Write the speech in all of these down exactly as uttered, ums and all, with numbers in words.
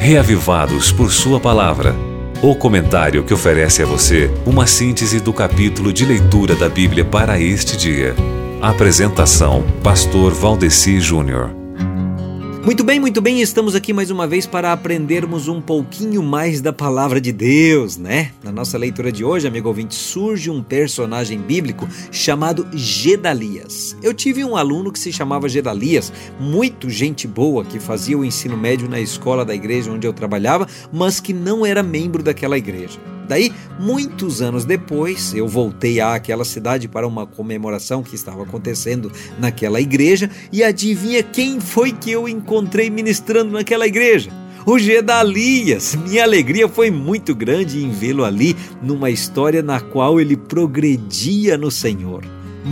Reavivados por Sua Palavra. O comentário que oferece a você uma síntese do capítulo de leitura da Bíblia para este dia. Apresentação: Pastor Valdeci Júnior. Muito bem, muito bem, estamos aqui mais uma vez para aprendermos um pouquinho mais da Palavra de Deus, né? Na nossa leitura de hoje, amigo ouvinte, surge um personagem bíblico chamado Gedalias. Eu tive um aluno que se chamava Gedalias, muito gente boa, que fazia o ensino médio na escola da igreja onde eu trabalhava, mas que não era membro daquela igreja. Daí, muitos anos depois, eu voltei àquela cidade para uma comemoração que estava acontecendo naquela igreja e adivinha quem foi que eu encontrei ministrando naquela igreja? O Gedalias. Minha alegria foi muito grande em vê-lo ali numa história na qual ele progredia no Senhor.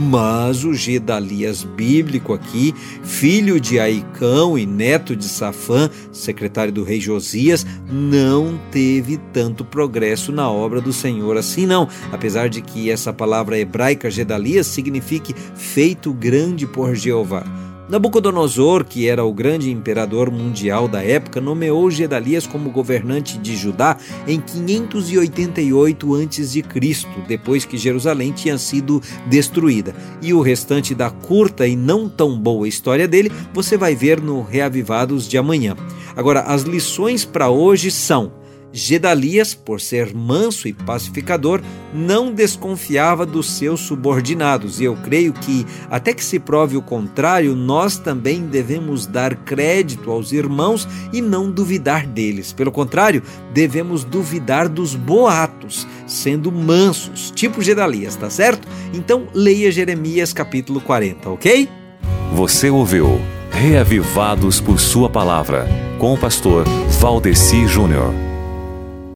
Mas o Gedalias bíblico aqui, filho de Aicão e neto de Safã, secretário do rei Josias, não teve tanto progresso na obra do Senhor assim não, apesar de que essa palavra hebraica Gedalias signifique feito grande por Jeová. Nabucodonosor, que era o grande imperador mundial da época, nomeou Gedalias como governante de Judá em quinhentos e oitenta e oito antes de Cristo, depois que Jerusalém tinha sido destruída. E o restante da curta e não tão boa história dele você vai ver no Reavivados de amanhã. Agora, as lições para hoje são: Gedalias, por ser manso e pacificador, não desconfiava dos seus subordinados, e eu creio que, até que se prove o contrário, nós também devemos dar crédito aos irmãos e não duvidar deles. Pelo contrário, devemos duvidar dos boatos, sendo mansos, tipo Gedalias, tá certo? Então, leia Jeremias capítulo quarenta, ok? Você ouviu Reavivados por Sua Palavra, com o pastor Valdeci Júnior.